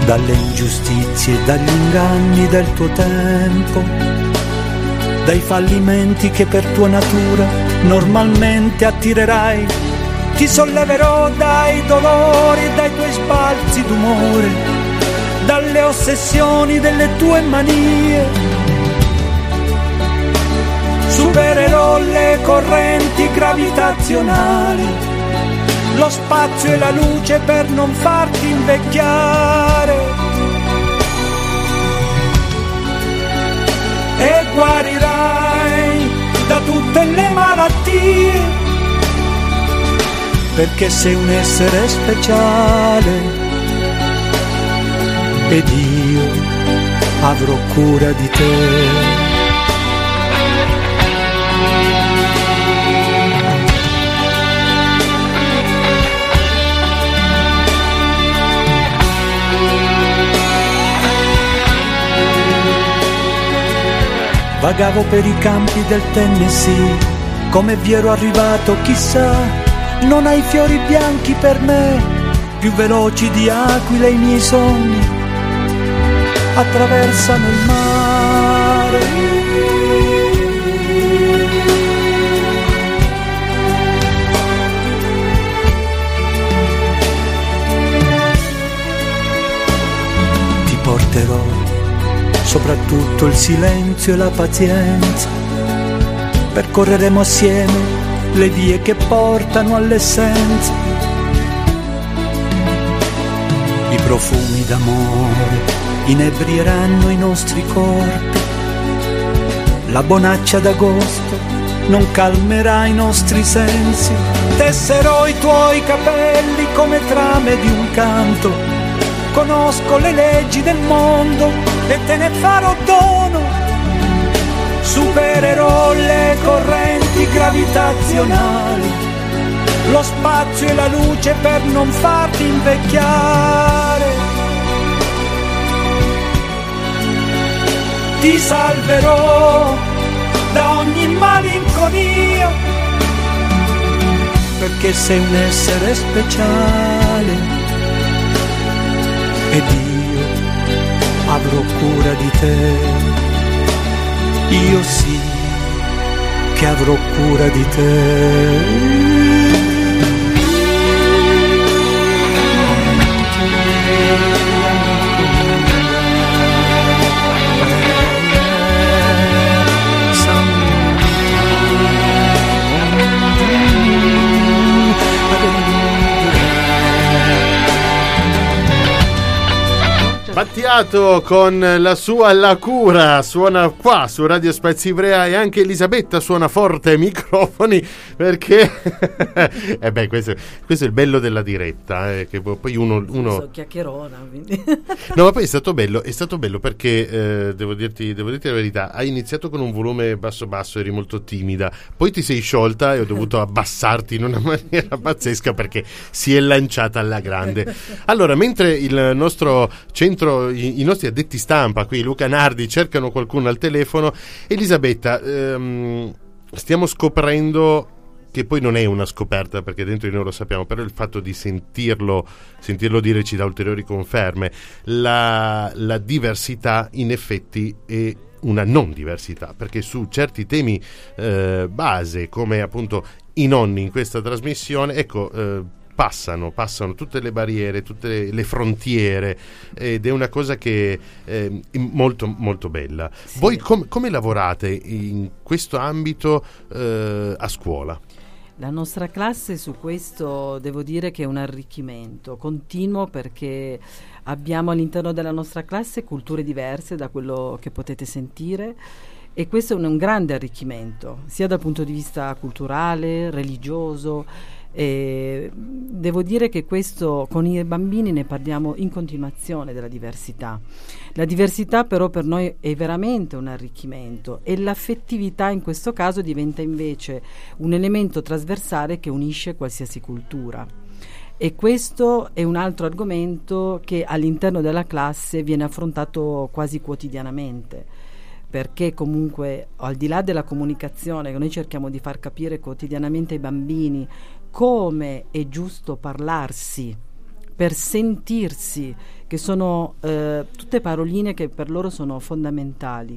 dalle ingiustizie e dagli inganni del tuo tempo, dai fallimenti che per tua natura normalmente attirerai. Ti solleverò dai dolori e dai tuoi sbalzi d'umore, dalle ossessioni delle tue manie. Supererò le correnti gravitazionali, lo spazio e la luce per non farti invecchiare. E guarirai da tutte le malattie, perché sei un essere speciale ed io avrò cura di te. Vagavo per i campi del Tennessee, come vi ero arrivato chissà. Non hai fiori bianchi per me, più veloci di aquile i miei sogni attraversano il mare. Ti porterò soprattutto il silenzio e la pazienza, percorreremo assieme le vie che portano all'essenza. I profumi d'amore inebrieranno i nostri corpi, la bonaccia d'agosto non calmerà i nostri sensi. Tesserò i tuoi capelli come trame di un canto, conosco le leggi del mondo e te ne farò dono. Supererò le correnti gravitazionali, lo spazio e la luce per non farti invecchiare. Ti salverò da ogni malinconia, perché sei un essere speciale ed io avrò cura di te. Io sì che avrò cura di te. Battiato con la sua La Cura suona qua su Radio Spezia Ivrea, e anche Elisabetta suona forte ai microfoni perché questo è il bello della diretta, che poi uno so chiacchierona, quindi. No, ma poi è stato bello perché devo dirti la verità, hai iniziato con un volume basso, eri molto timida, poi ti sei sciolta e ho dovuto abbassarti in una maniera pazzesca perché si è lanciata alla grande. Allora, mentre il nostro centro, i nostri addetti stampa qui, Luca Nardi, cercano qualcuno al telefono, Elisabetta, stiamo scoprendo che poi non è una scoperta perché dentro di noi lo sappiamo, però il fatto di sentirlo dire ci dà ulteriori conferme. La diversità in effetti è una non diversità, perché su certi temi base, come appunto i nonni in questa trasmissione, passano tutte le barriere, tutte le frontiere, ed è una cosa che è molto molto bella. Sì. Voi come lavorate in questo ambito a scuola? La nostra classe su questo devo dire che è un arricchimento continuo, perché abbiamo all'interno della nostra classe culture diverse da quello che potete sentire, e questo è un grande arricchimento sia dal punto di vista culturale, religioso. Devo dire che questo con i bambini ne parliamo in continuazione della diversità. La diversità però per noi è veramente un arricchimento, e l'affettività in questo caso diventa invece un elemento trasversale che unisce qualsiasi cultura. E questo è un altro argomento che all'interno della classe viene affrontato quasi quotidianamente, perché comunque al di là della comunicazione che noi cerchiamo di far capire quotidianamente ai bambini come è giusto parlarsi per sentirsi, che sono tutte paroline che per loro sono fondamentali.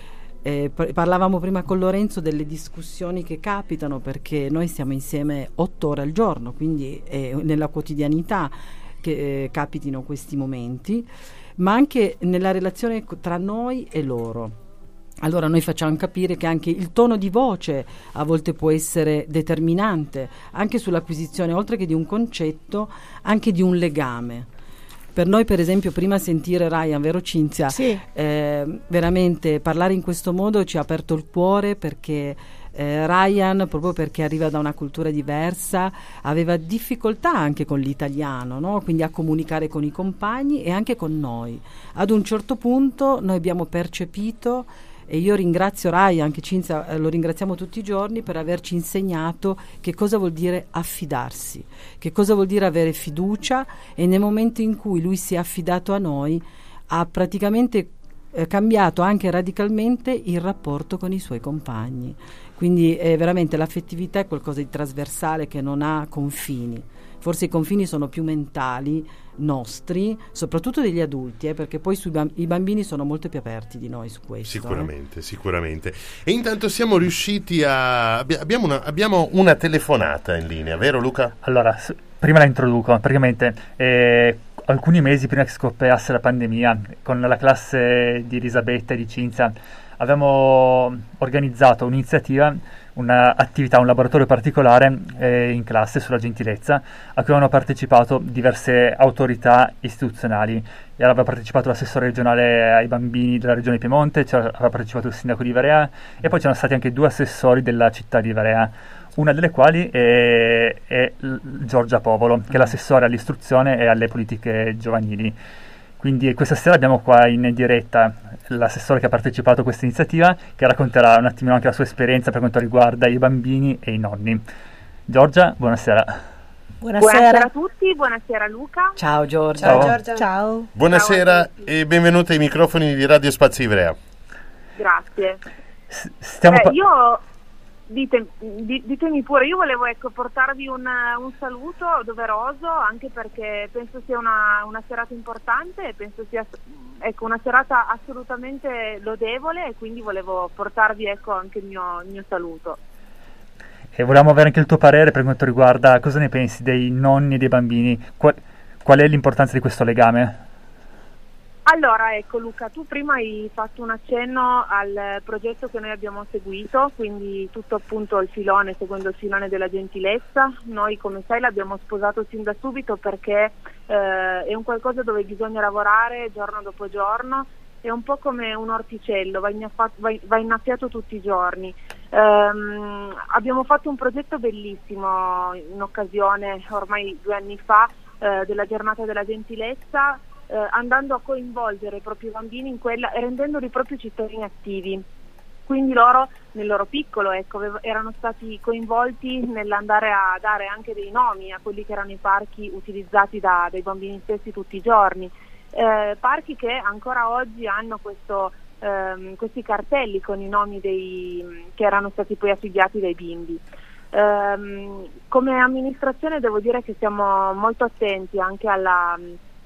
Parlavamo prima con Lorenzo delle discussioni che capitano, perché noi stiamo insieme 8 ore al giorno, quindi è nella quotidianità che capitino questi momenti, ma anche nella relazione tra noi e loro. Allora noi facciamo capire che anche il tono di voce a volte può essere determinante, anche sull'acquisizione, oltre che di un concetto, anche di un legame. Per noi, per esempio, prima sentire Ryan, vero Cinzia? Sì. Veramente parlare in questo modo ci ha aperto il cuore, perché Ryan, proprio perché arriva da una cultura diversa, aveva difficoltà anche con l'italiano, no? Quindi a comunicare con i compagni e anche con noi. Ad un certo punto noi abbiamo percepito, e io ringrazio Ryan, anche Cinzia, lo ringraziamo tutti i giorni per averci insegnato che cosa vuol dire affidarsi, che cosa vuol dire avere fiducia, e nel momento in cui lui si è affidato a noi ha praticamente cambiato anche radicalmente il rapporto con i suoi compagni. Quindi veramente l'affettività è qualcosa di trasversale che non ha confini. Forse i confini sono più mentali, nostri, soprattutto degli adulti, perché poi i bambini sono molto più aperti di noi su questo. Sicuramente. E intanto siamo riusciti abbiamo una telefonata in linea, vero Luca? Allora, prima la introduco. Praticamente alcuni mesi prima che scoppiasse la pandemia, con la classe di Elisabetta e di Cinzia abbiamo organizzato un'iniziativa, un'attività, un laboratorio particolare in classe sulla gentilezza, a cui hanno partecipato diverse autorità istituzionali. E aveva partecipato l'assessore regionale ai bambini della regione Piemonte, aveva partecipato il sindaco di Ivrea, e poi c'erano stati anche 2 assessori della città di Ivrea, una delle quali è Giorgia Povolo, che è l'assessore all'istruzione e alle politiche giovanili. Quindi questa sera abbiamo qua in diretta l'assessore che ha partecipato a questa iniziativa, che racconterà un attimino anche la sua esperienza per quanto riguarda i bambini e i nonni. Giorgia, buonasera. Buonasera a tutti, buonasera Luca. Ciao Giorgia. Ciao Giorgia. Ciao. Buonasera e benvenuta ai microfoni di Radio Spazio Ivrea. Grazie. Ditemi pure, io volevo portarvi un saluto doveroso, anche perché penso sia una serata importante e penso sia una serata assolutamente lodevole, e quindi volevo portarvi anche il mio saluto. E volevamo avere anche il tuo parere per quanto riguarda cosa ne pensi dei nonni e dei bambini, qual è l'importanza di questo legame? Allora, Luca, tu prima hai fatto un accenno al progetto che noi abbiamo seguito, quindi tutto appunto seguendo il filone della gentilezza. Noi, come sai, l'abbiamo sposato sin da subito, perché è un qualcosa dove bisogna lavorare giorno dopo giorno, è un po' come un orticello, va innaffiato tutti i giorni. Abbiamo fatto un progetto bellissimo in occasione, ormai 2 anni fa, della giornata della gentilezza, andando a coinvolgere i propri bambini in quella e rendendoli proprio cittadini attivi. Quindi loro, nel loro piccolo, erano stati coinvolti nell'andare a dare anche dei nomi a quelli che erano i parchi utilizzati dai bambini stessi tutti i giorni. Parchi che ancora oggi hanno questi cartelli con i nomi che erano stati poi affibbiati dai bimbi. Come amministrazione devo dire che siamo molto attenti anche alla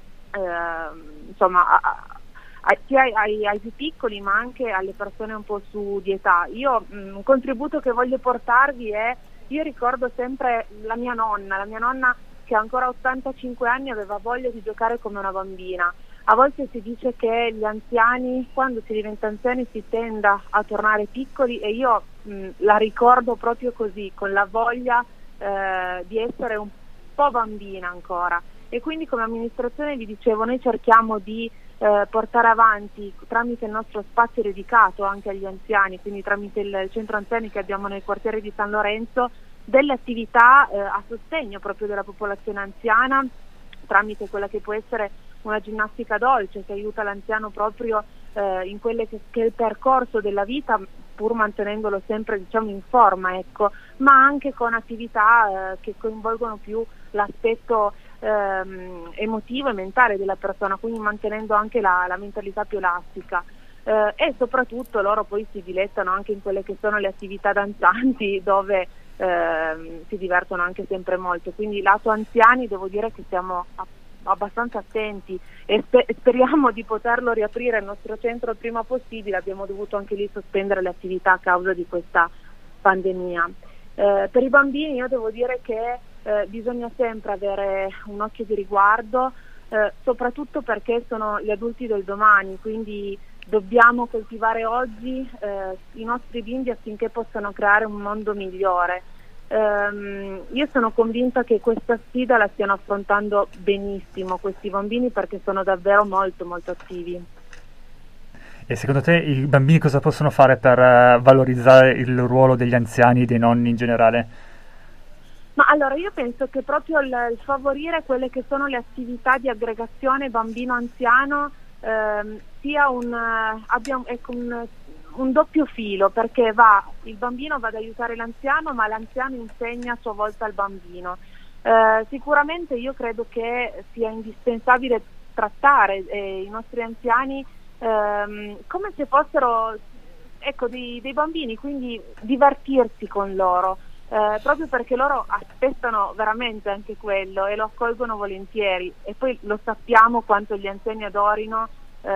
sia ai più piccoli, ma anche alle persone un po' su di età. Io un contributo che voglio portarvi io ricordo sempre la mia nonna che ancora a 85 anni aveva voglia di giocare come una bambina. A volte si dice che gli anziani, quando si diventa anziani, si tenda a tornare piccoli, e io la ricordo proprio così, con la voglia di essere un po' bambina ancora. E quindi come amministrazione, vi dicevo, noi cerchiamo di portare avanti, tramite il nostro spazio dedicato anche agli anziani, quindi tramite il centro anziani che abbiamo nel quartiere di San Lorenzo, delle attività a sostegno proprio della popolazione anziana, tramite quella che può essere una ginnastica dolce che aiuta l'anziano proprio in quelle che è il percorso della vita, pur mantenendolo sempre in forma, ma anche con attività che coinvolgono più l'aspetto emotivo e mentale della persona, quindi mantenendo anche la mentalità più elastica. E soprattutto loro poi si dilettano anche in quelle che sono le attività danzanti, dove si divertono anche sempre molto. Quindi lato anziani devo dire che siamo abbastanza attenti e speriamo di poterlo riaprire il nostro centro il prima possibile. Abbiamo dovuto anche lì sospendere le attività a causa di questa pandemia. Per i bambini io devo dire che bisogna sempre avere un occhio di riguardo, soprattutto perché sono gli adulti del domani, quindi dobbiamo coltivare oggi i nostri bimbi affinché possano creare un mondo migliore. Io sono convinta che questa sfida la stiano affrontando benissimo questi bambini, perché sono davvero molto molto attivi. E secondo te i bambini cosa possono fare per valorizzare il ruolo degli anziani e dei nonni in generale? Ma allora io penso che proprio il favorire quelle che sono le attività di aggregazione bambino-anziano sia abbia un doppio filo, perché il bambino va ad aiutare l'anziano, ma l'anziano insegna a sua volta al bambino. Sicuramente io credo che sia indispensabile trattare i nostri anziani come se fossero dei bambini, quindi divertirsi con loro, proprio perché loro aspettano veramente anche quello e lo accolgono volentieri, e poi lo sappiamo quanto gli anziani adorino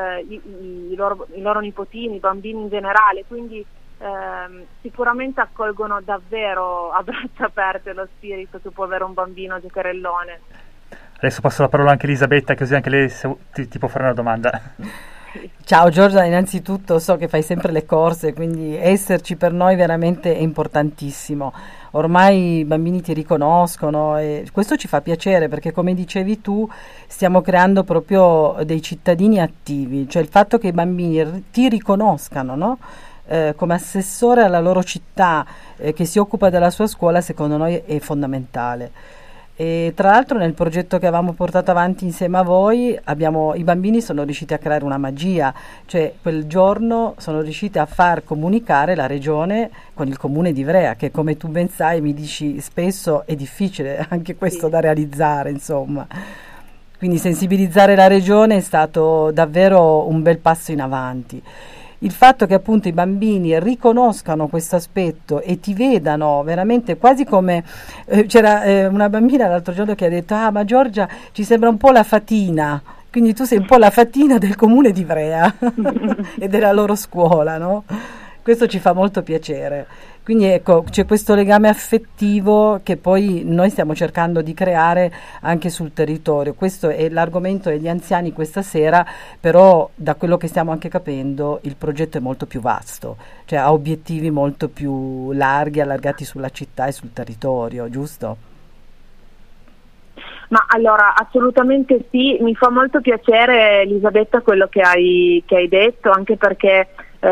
i loro nipotini, i bambini in generale, quindi sicuramente accolgono davvero a braccia aperte lo spirito che può avere un bambino giocherellone. Adesso passo la parola anche a Elisabetta, così anche lei ti può fare una domanda. Ciao Giorgia, innanzitutto so che fai sempre le corse, quindi esserci per noi veramente è importantissimo. Ormai i bambini ti riconoscono e questo ci fa piacere, perché come dicevi tu stiamo creando proprio dei cittadini attivi, cioè il fatto che i bambini ti riconoscano, no? Come assessore alla loro città, che si occupa della sua scuola, secondo noi è fondamentale. E tra l'altro nel progetto che avevamo portato avanti insieme a voi i bambini sono riusciti a creare una magia, cioè quel giorno sono riusciti a far comunicare la regione con il comune di Ivrea, che come tu ben sai, mi dici spesso, è difficile anche questo da realizzare, insomma. Quindi sensibilizzare la regione è stato davvero un bel passo in avanti. Il fatto che appunto i bambini riconoscano questo aspetto e ti vedano veramente quasi come c'era una bambina l'altro giorno che ha detto: ah, ma Giorgia ci sembra un po' la fatina, quindi tu sei un po' la fatina del comune di Ivrea e della loro scuola, no? Questo ci fa molto piacere. Quindi ecco, c'è questo legame affettivo che poi noi stiamo cercando di creare anche sul territorio. Questo è l'argomento degli anziani questa sera, però da quello che stiamo anche capendo il progetto è molto più vasto, cioè ha obiettivi molto più larghi, allargati sulla città e sul territorio, giusto? Ma allora assolutamente sì, mi fa molto piacere Elisabetta quello che hai detto, anche perché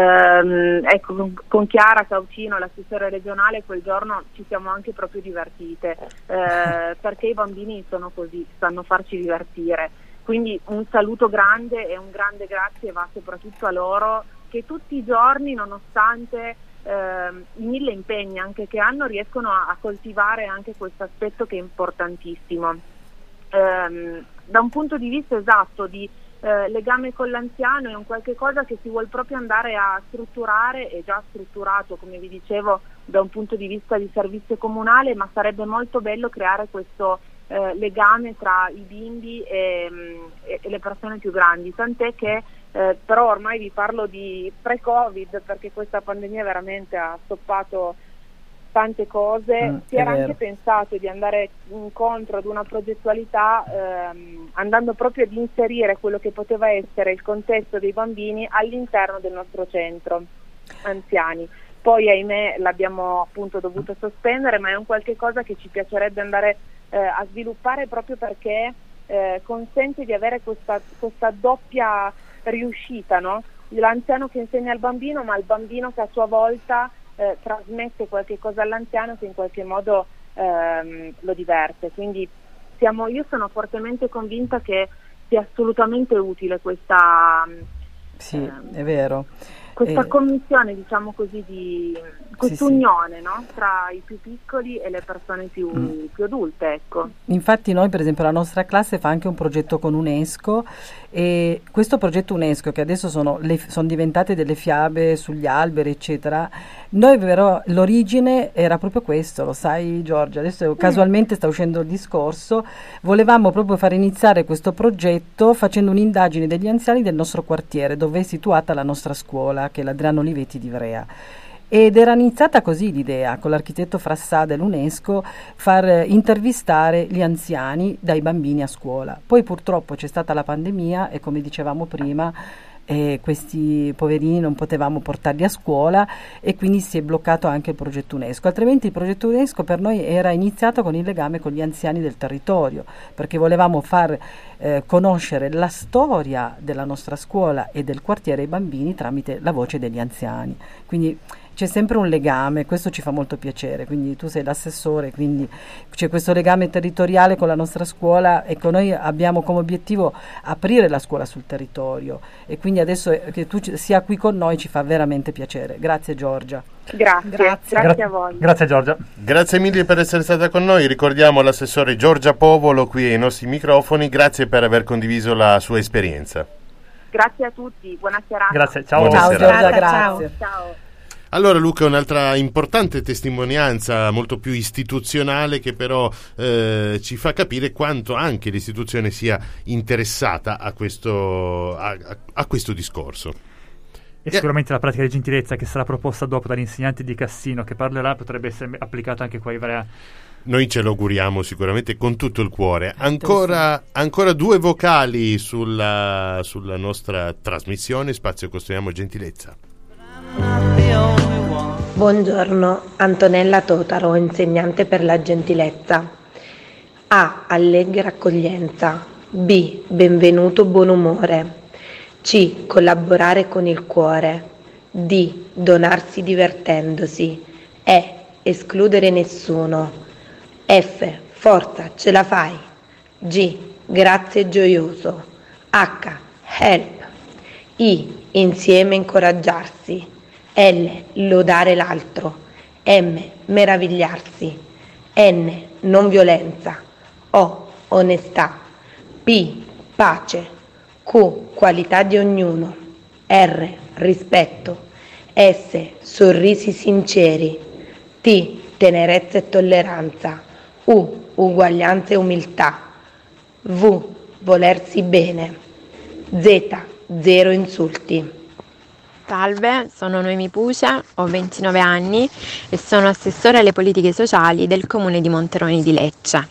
con Chiara Caucino, l'assessore regionale, quel giorno ci siamo anche proprio divertite, perché i bambini sono così, sanno farci divertire, quindi un saluto grande e un grande grazie va soprattutto a loro, che tutti i giorni, nonostante i 1000 impegni anche che hanno, riescono a coltivare anche questo aspetto che è importantissimo, da un punto di vista esatto di legame con l'anziano. È un qualche cosa che si vuol proprio andare a strutturare, è già strutturato come vi dicevo da un punto di vista di servizio comunale, ma sarebbe molto bello creare questo legame tra i bimbi e le persone più grandi, tant'è che però ormai vi parlo di pre-Covid, perché questa pandemia veramente ha stoppato tante cose. Si era anche pensato di andare incontro ad una progettualità andando proprio ad inserire quello che poteva essere il contesto dei bambini all'interno del nostro centro anziani. Poi ahimè l'abbiamo appunto dovuto sospendere, ma è un qualche cosa che ci piacerebbe andare a sviluppare, proprio perché consente di avere questa doppia riuscita, no? L'anziano che insegna al bambino, ma il bambino che a sua volta trasmette qualche cosa all'anziano che in qualche modo lo diverte. Quindi io sono fortemente convinta che sia assolutamente utile questa sì, è vero. questa commissione, diciamo così, di questa unione, no? Tra i più piccoli e le persone più adulte, ecco. Infatti noi, per esempio, la nostra classe fa anche un progetto con UNESCO, e questo progetto UNESCO, che adesso sono diventate delle fiabe sugli alberi eccetera, noi però l'origine era proprio questo, lo sai Giorgia, adesso casualmente sta uscendo il discorso, volevamo proprio far iniziare questo progetto facendo un'indagine degli anziani del nostro quartiere, dove è situata la nostra scuola, che è l'Adriano Olivetti di Ivrea. Ed era iniziata così l'idea, con l'architetto Frassà dell'UNESCO, far intervistare gli anziani dai bambini a scuola. Poi purtroppo c'è stata la pandemia e, come dicevamo prima, questi poverini non potevamo portarli a scuola, e quindi si è bloccato anche il progetto UNESCO. Altrimenti il progetto UNESCO per noi era iniziato con il legame con gli anziani del territorio, perché volevamo far conoscere la storia della nostra scuola e del quartiere ai bambini tramite la voce degli anziani. Quindi c'è sempre un legame, questo ci fa molto piacere. Quindi tu sei l'assessore, quindi c'è questo legame territoriale con la nostra scuola, e con noi abbiamo come obiettivo aprire la scuola sul territorio, e quindi adesso che tu sia qui con noi ci fa veramente piacere. Grazie Giorgia. Grazie a voi. Grazie Giorgia. Grazie mille per essere stata con noi. Ricordiamo l'assessore Giorgia Povolo qui ai nostri microfoni. Grazie per aver condiviso la sua esperienza. Grazie a tutti, buona serata. Grazie, ciao. Buona Ciao serata. Giorgia, grazie. Ciao. Allora Luca, un'altra importante testimonianza molto più istituzionale, che però ci fa capire quanto anche l'istituzione sia interessata a questo discorso. E sicuramente la pratica di gentilezza che sarà proposta dopo dall'insegnante di Cassino che parlerà potrebbe essere applicata anche qua a Ivrea. Noi ce lo auguriamo sicuramente con tutto il cuore. Ancora 2 vocali sulla nostra trasmissione Spazio Costruiamo Gentilezza. Buongiorno, Antonella Totaro, insegnante per la gentilezza. A. Allegra accoglienza. B. Benvenuto buon umore. C. Collaborare con il cuore. D. Donarsi divertendosi. E. Escludere nessuno. F. Forza, ce la fai. G. Grazie gioioso. H. Help. I. Insieme incoraggiarsi. L. Lodare l'altro. M. Meravigliarsi. N. Non violenza. O. Onestà. P. Pace. Q. Qualità di ognuno. R. Rispetto. S. Sorrisi sinceri. T. Tenerezza e tolleranza. U. Uguaglianza e umiltà. V. Volersi bene. Z. Zero insulti. Salve, sono Noemi Puce, ho 29 anni e sono assessore alle politiche sociali del comune di Monteroni di Lecce.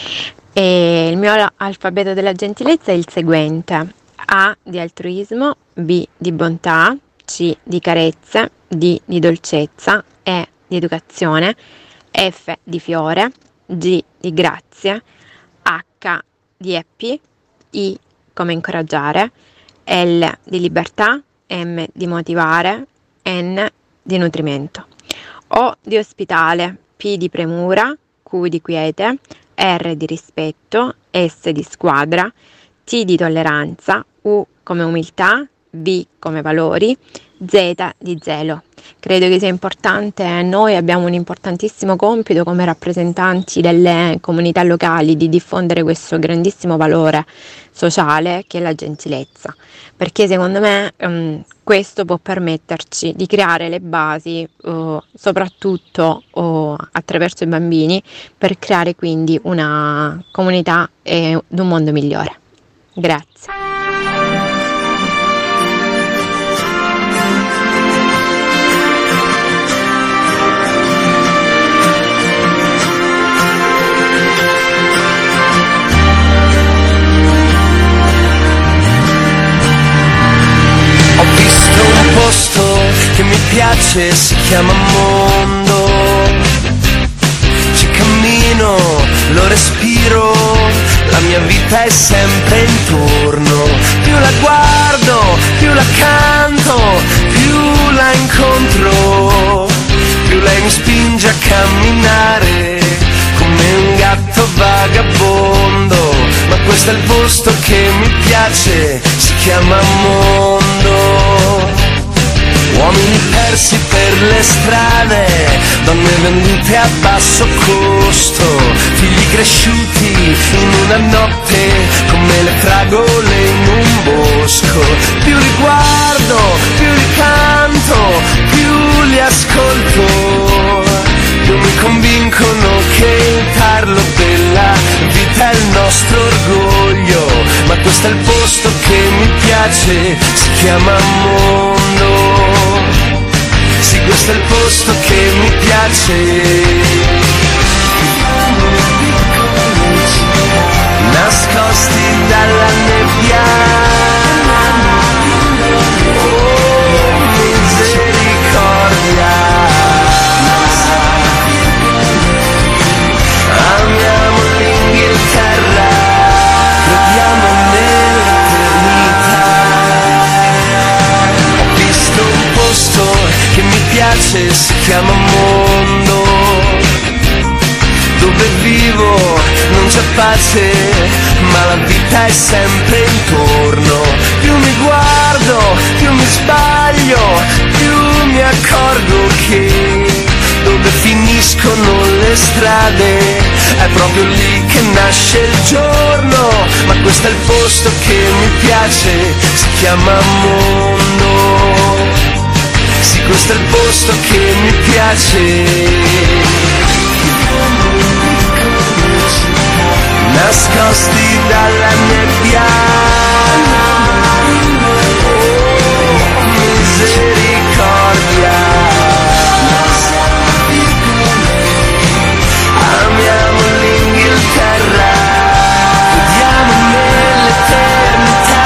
E il mio alfabeto della gentilezza è il seguente: A di altruismo, B di bontà, C di carezze, D di dolcezza, E di educazione, F di fiore, G di grazie, H di happy, I come incoraggiare, L di libertà, M di motivare, N di nutrimento, O di ospitale, P di premura, Q di quiete, R di rispetto, S di squadra, T di tolleranza, U come umiltà, V come valori, Z di zelo. Credo che sia importante, noi abbiamo un importantissimo compito come rappresentanti delle comunità locali di diffondere questo grandissimo valore sociale che è la gentilezza, perché secondo me questo può permetterci di creare le basi soprattutto attraverso i bambini, per creare quindi una comunità e un mondo migliore. Grazie. Che mi piace, si chiama mondo. Ci cammino, lo respiro, la mia vita è sempre intorno. Più la guardo, più la canto, più la incontro, più lei mi spinge a camminare come un gatto vagabondo. Ma questo è il posto che mi piace, si chiama mondo. Uomini persi per le strade, donne vendute a basso costo, figli cresciuti in una notte come le fragole in un bosco. Più li guardo, più li canto, più li ascolto, più mi convincono che il tarlo della vita è il nostro orgoglio. Ma questo è il posto che mi piace, si chiama mondo. Sì, questo è il posto che mi piace. Nascosti dalla nebbia, oh misericordia. Amiamo l'Inghilterra, crediamo nell'eternità. Ho visto un posto che mi piace, si chiama mondo. Dove vivo non c'è pace, ma la vita è sempre intorno. Più mi guardo, più mi sbaglio, più mi accorgo che dove finiscono le strade è proprio lì che nasce il giorno. Ma questo è il posto che mi piace, si chiama mondo. Sì, questo è il posto che mi piace. Nascosti dalla nebbia, oh misericordia. Amiamo l'Inghilterra, crediamo nell'eternità.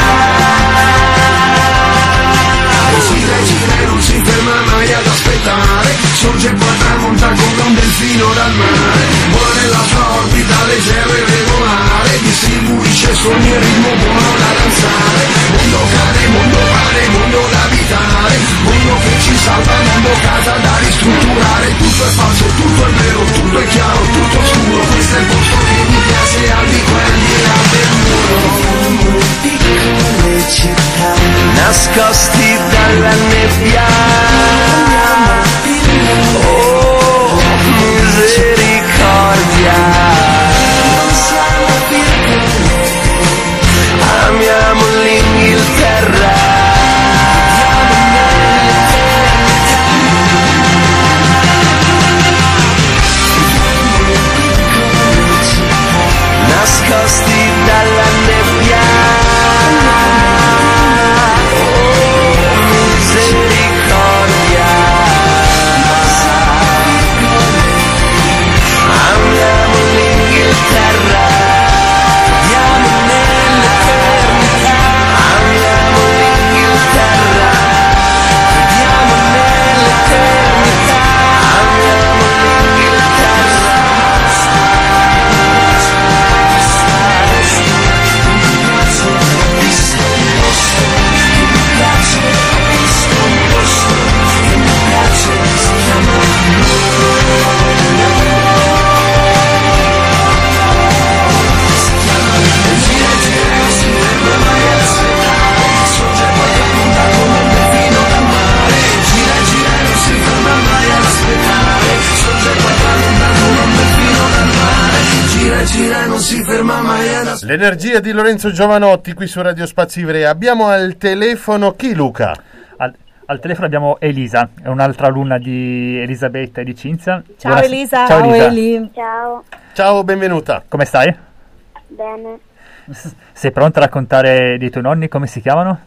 Gira, gira e non si ferma mai ad aspettare, sorge e poi tramonta come un delfino dal mare. Vola nella sua orbita leggero e regolare, distribuisce sogni e ritmo buono da danzare. Mondo pane, mondo da abitare, mondo che ci salva, mondo casa da ristrutturare. Tutto è falso, tutto è vero, tutto è chiaro, tutto scuro. Questo è il posto che mi piace, al di qua e al di là del muro. Piccole città nascosti dalla nebbia, oh misericordia. Amiamo l'Inghilterra, nascosti dalla nebbia, oh misericordia. Amiamo l'Inghilterra, crediamo nell'eternità. Amiamo l'Inghilterra, crediamo nell'eternità. Amiamo l'Inghilterra. L'energia di Lorenzo Giovanotti qui su Radio Spazio Ivrea. Abbiamo al telefono chi, Luca? Al telefono abbiamo Elisa, è un'altra alunna di Elisabetta e di Cinzia. Ciao Elisa. Ciao Elisa. Eli. Ciao. Ciao, benvenuta. Come stai? Bene. Sei pronta a raccontare dei tuoi nonni? Come si chiamano?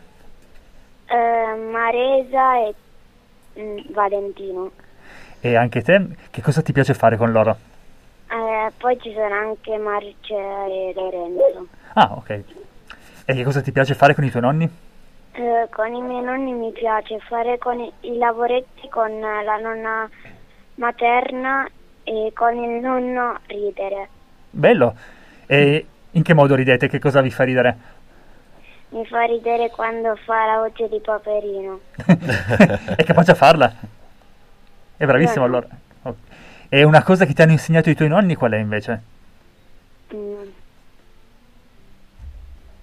Maresa e Valentino. E anche te? Che cosa ti piace fare con loro? Poi ci sono anche Marcia e Lorenzo. Ah, ok. E che cosa ti piace fare con i tuoi nonni? Con i miei nonni mi piace fare con i lavoretti con la nonna materna e con il nonno ridere. Bello. E in che modo ridete? Che cosa vi fa ridere? Mi fa ridere quando fa la voce di Paperino. È capace a farla? È bravissimo allora. Ok. E una cosa che ti hanno insegnato i tuoi nonni qual è invece?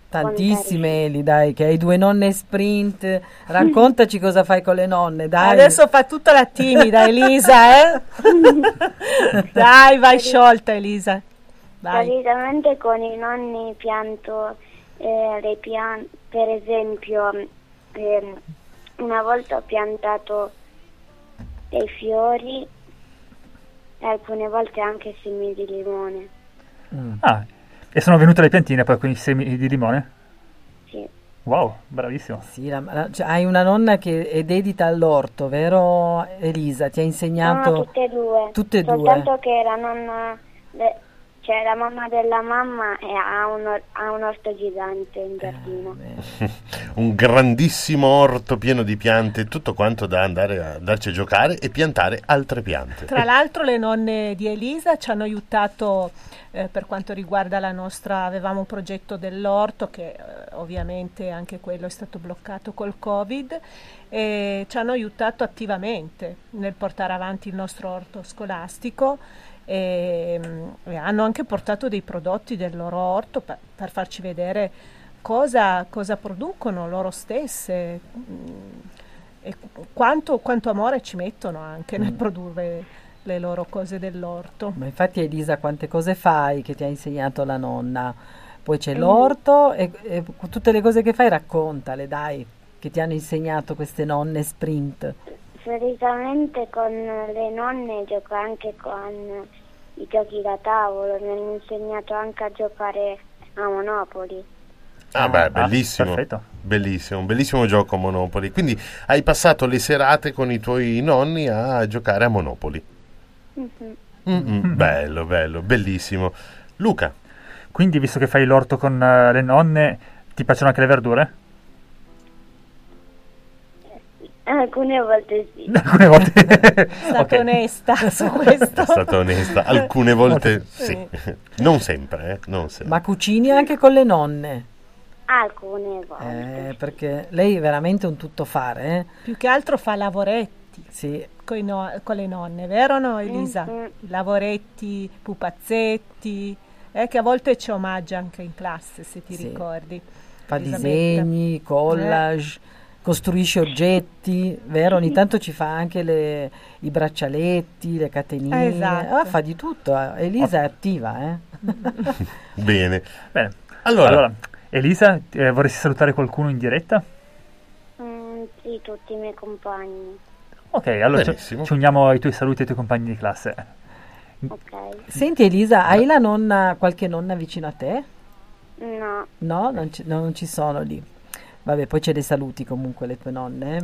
Tantissime, Eli, dai, che hai 2 nonne sprint. Raccontaci cosa fai con le nonne, dai. Adesso fa tutta la timida Elisa, eh? Dai, vai sciolta Elisa. Vai. Solitamente con i nonni pianto le piante, per esempio una volta ho piantato dei fiori e alcune volte anche semi di limone. Ah, e sono venute le piantine poi con i semi di limone? Sì. Wow, bravissimo. Sì, cioè, hai una nonna che è dedita all'orto, vero Elisa? Ti ha insegnato? No, tutte e due. Tutte e due. Soltanto che la nonna, cioè la mamma della mamma ha un orto gigante in giardino. Un grandissimo orto pieno di piante, tutto quanto da andare a darci a giocare e piantare altre piante. Tra l'altro le nonne di Elisa ci hanno aiutato per quanto riguarda la nostra, avevamo un progetto dell'orto che ovviamente anche quello è stato bloccato col Covid, e ci hanno aiutato attivamente nel portare avanti il nostro orto scolastico e hanno anche portato dei prodotti del loro orto per farci vedere cosa producono loro stesse e quanto amore ci mettono anche nel produrre le loro cose dell'orto. Ma infatti Elisa, quante cose fai che ti ha insegnato la nonna? Poi c'è l'orto e tutte le cose che fai raccontale, dai, che ti hanno insegnato queste nonne sprint. Solitamente con le nonne gioco anche con i giochi da tavolo, mi hanno insegnato anche a giocare a Monopoli. Bellissimo. Perfetto. Bellissimo, un bellissimo gioco Monopoli. Quindi hai passato le serate con i tuoi nonni a giocare a Monopoli. Bello, bellissimo. Luca. Quindi, visto che fai l'orto con le nonne, ti piacciono anche le verdure? Alcune volte sì. Alcune volte. È stata onesta su questo. È stata onesta. Alcune volte sì. Non sempre, non sempre. Ma cucini anche con le nonne? Alcune volte. Perché lei è veramente un tuttofare, Più che altro fa lavoretti. Sì. Con le nonne, vero no Elisa? Lavoretti, pupazzetti, che a volte ci omaggia anche in classe, se ti ricordi. Fa disegni, collage, costruisce oggetti, vero? Ogni tanto ci fa anche i braccialetti, le catenine. Esatto. Fa di tutto. Elisa è attiva, Bene. Allora, Elisa, vorresti salutare qualcuno in diretta? Sì, tutti i miei compagni. Ok, allora ci uniamo ai tuoi saluti ai tuoi compagni di classe. Ok. Senti Elisa, hai la nonna, qualche nonna vicino a te? No. No, non ci sono lì. Vabbè, poi ce le saluti comunque le tue nonne.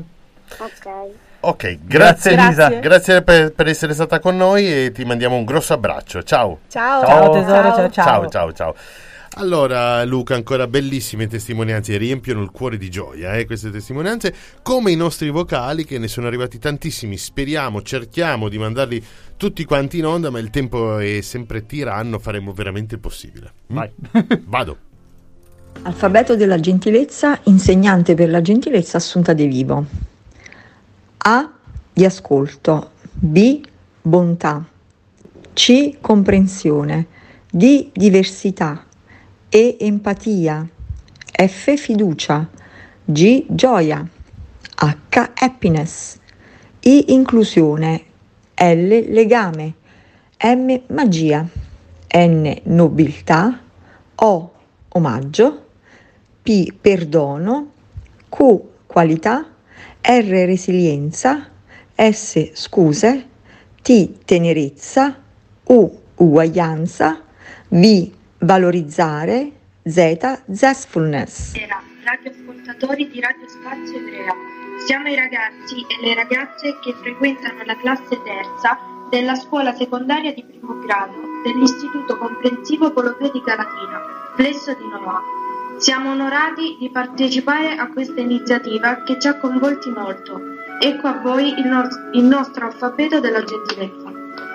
Ok, grazie Elisa, grazie per essere stata con noi e ti mandiamo un grosso abbraccio. Ciao tesoro, ciao. Allora Luca, ancora bellissime testimonianze, riempiono il cuore di gioia queste testimonianze, come i nostri vocali, che ne sono arrivati tantissimi. Cerchiamo di mandarli tutti quanti in onda, ma il tempo è sempre tiranno, faremo veramente il possibile. Vai. Vado. Alfabeto della gentilezza, insegnante per la gentilezza Assunta De Vivo. A, di ascolto. B, bontà. C, comprensione. D, diversità. E, empatia. F, fiducia. G, gioia. H, happiness. I, inclusione. L, legame. M, magia. N, nobiltà. O, omaggio. P, perdono. Q, qualità. R, resilienza. S, scuse. T, tenerezza. U, uguaglianza. V, valorizzare. Z, zestfulness. Buonasera, radioascoltatori di Radio Spazio Ivrea. Siamo i ragazzi e le ragazze che frequentano la classe terza della scuola secondaria di primo grado dell'Istituto Comprensivo Polopedica Latina, Plesso di Noa. Siamo onorati di partecipare a questa iniziativa che ci ha coinvolti molto. Ecco a voi il nostro alfabeto della gentilezza.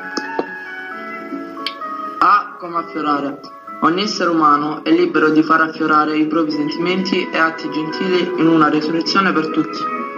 A come affiorare. Ogni essere umano è libero di far affiorare i propri sentimenti e atti gentili in una risurrezione per tutti.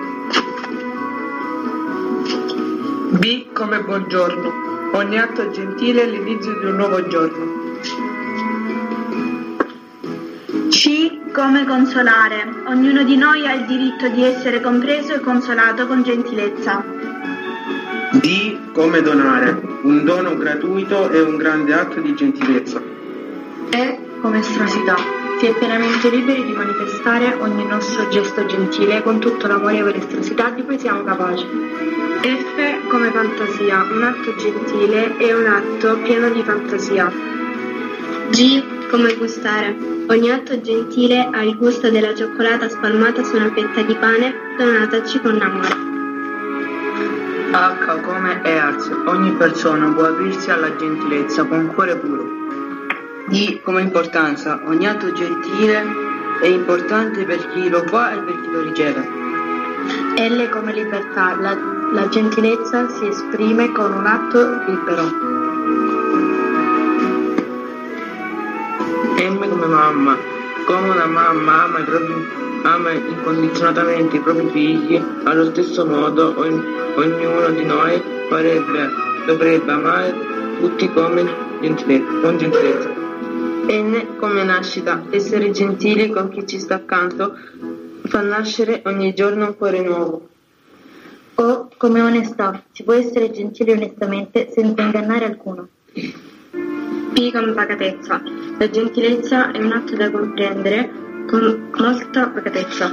B come buongiorno. Ogni atto gentile è l'inizio di un nuovo giorno. C come consolare. Ognuno di noi ha il diritto di essere compreso e consolato con gentilezza. D come donare, un dono gratuito e un grande atto di gentilezza. E come estrosità, si è pienamente liberi di manifestare ogni nostro gesto gentile con tutto l'amorevole estrosità di cui siamo capaci. F come fantasia, un atto gentile e un atto pieno di fantasia. G come gustare, ogni atto gentile ha il gusto della cioccolata spalmata su una fetta di pane donataci con amore. H come Ears, ogni persona può aprirsi alla gentilezza con cuore puro. I come importanza, ogni atto gentile è importante per chi lo fa e per chi lo riceve. L come libertà, la gentilezza si esprime con un atto libero. M come mamma, come una mamma ama incondizionatamente i propri figli, allo stesso modo ognuno di noi dovrebbe amare tutti con gentilezza. N come nascita, essere gentili con chi ci sta accanto fa nascere ogni giorno un cuore nuovo. O come onestà, si può essere gentili onestamente senza ingannare alcuno. P come pacatezza, la gentilezza è un atto da comprendere con molta pacatezza.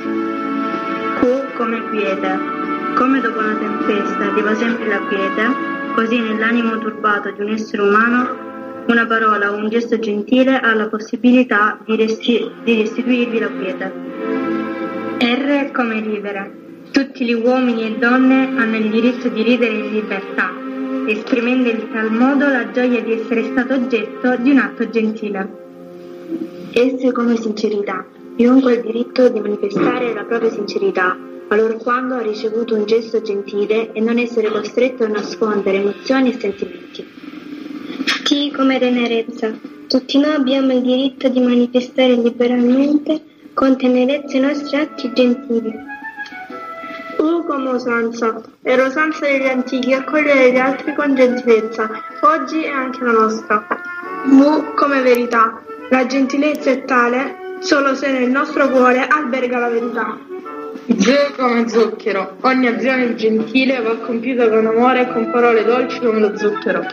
Q come quiete, come dopo una tempesta arriva sempre la quiete, così nell'animo turbato di un essere umano una parola o un gesto gentile ha la possibilità di restituirvi la quiete. R come ridere. Tutti gli uomini e donne hanno il diritto di ridere in libertà, esprimendo in tal modo la gioia di essere stato oggetto di un atto gentile. S come sincerità. Chiunque ha il diritto di manifestare la propria sincerità, allorquando ha ricevuto un gesto gentile e non essere costretto a nascondere emozioni e sentimenti. T come tenerezza. Tutti noi abbiamo il diritto di manifestare liberamente con tenerezza i nostri atti gentili. U come usanza. È l'usanza degli antichi accogliere gli altri con gentilezza. Oggi è anche la nostra. V come verità. La gentilezza è tale solo se nel nostro cuore alberga la verità. Z come zucchero. Ogni azione gentile va compiuta con amore e con parole dolci come lo zucchero.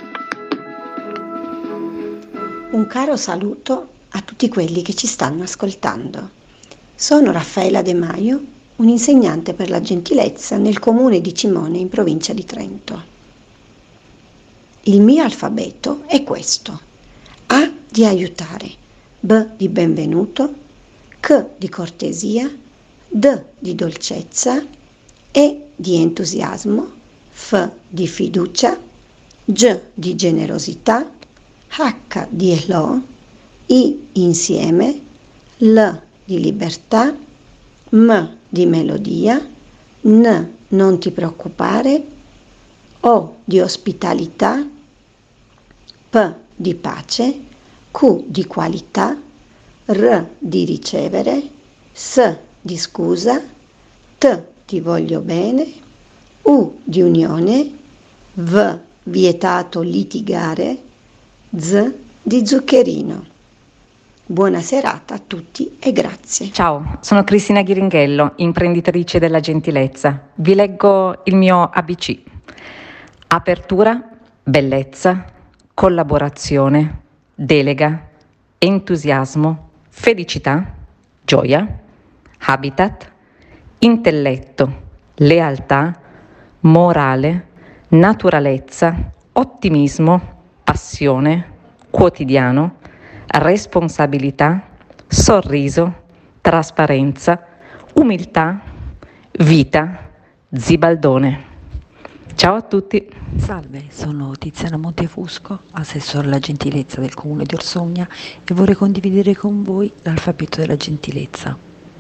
Un caro saluto a tutti quelli che ci stanno ascoltando. Sono Raffaella De Maio, un'insegnante per la gentilezza nel comune di Cimone in provincia di Trento. Il mio alfabeto è questo: A di aiutare, B di benvenuto, C di cortesia, D di dolcezza, E di entusiasmo, F di fiducia, G di generosità, H di elo, I insieme, L di libertà, M di melodia, N non ti preoccupare, O di ospitalità, P di pace, Q di qualità, R di ricevere, S di scusa, T di voglio bene, U di unione, V vietato litigare, Z di zuccherino. Buona serata a tutti e grazie. Ciao, sono Cristina Ghiringhello, imprenditrice della gentilezza. Vi leggo il mio ABC. Apertura, bellezza, collaborazione, delega, entusiasmo, felicità, gioia, habitat, intelletto, lealtà, morale, naturalezza, ottimismo, passione, quotidiano, responsabilità, sorriso, trasparenza, umiltà, vita, zibaldone. Ciao a tutti. Salve, sono Tiziana Montefusco, assessore alla gentilezza del comune di Orsogna e vorrei condividere con voi l'alfabeto della gentilezza.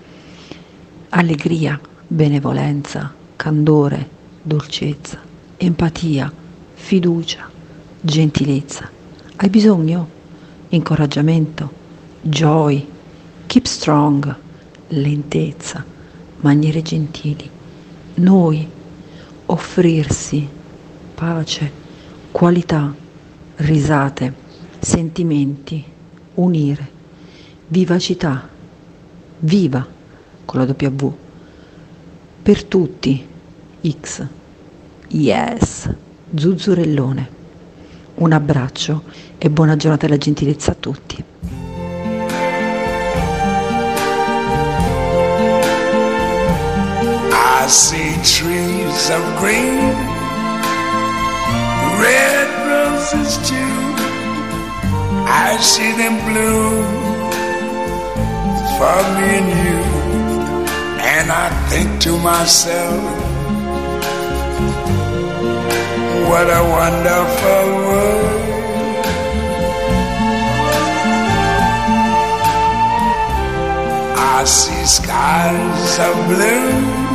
Allegria, benevolenza, candore, dolcezza, empatia, fiducia, gentilezza. Hai bisogno? Incoraggiamento, joy, keep strong, lentezza, maniere gentili. Noi, offrirsi, pace, qualità, risate, sentimenti, unire, vivacità, Viva con la W. Per tutti, X. Yes, Zuzzurellone. Un abbraccio e buona giornata della gentilezza a tutti. I see trees of green, red roses too. I see them bloom for me and you. And I think to myself, what a wonderful world. I see skies of blue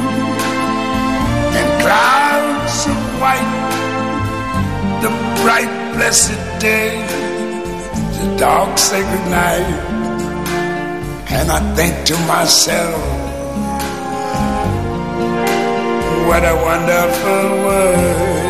and clouds of white, the bright blessed day, the dark sacred night. And I think to myself, what a wonderful world.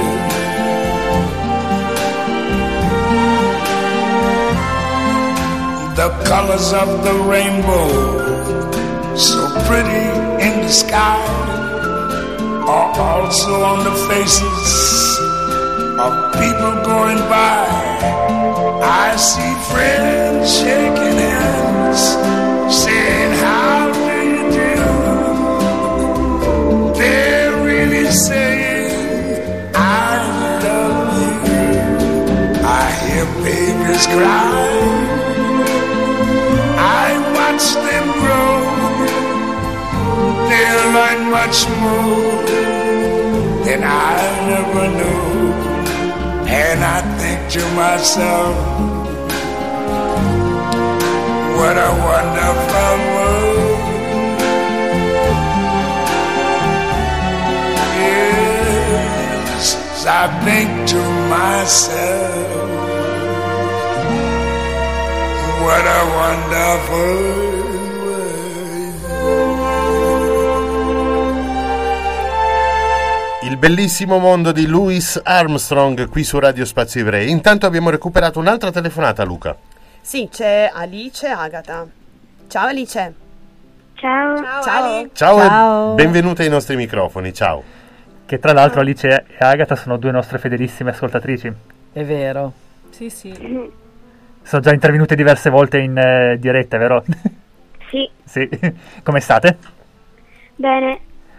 The colors of the rainbow, so pretty in the sky, are also on the faces of people going by. I see friends shaking hands, saying how do you do. They're really saying I love you. I hear babies cry, I watch them grow. They'll learn much more than I ever knew. And I think to myself, what a wonderful world. Yes, I think to myself, what a wonderful world. Il bellissimo mondo di Louis Armstrong qui su Radio Spazi Ebrei. Intanto abbiamo recuperato un'altra telefonata, Luca. Sì, c'è Alice Agata. Ciao Alice. Ciao. Ciao. Ciao. E benvenuta ai nostri microfoni, ciao. Che tra l'altro Alice e Agata sono due nostre fedelissime ascoltatrici. È vero. Sì. Sono già intervenute diverse volte in diretta, vero? Sì. Sì. Come state? Bene.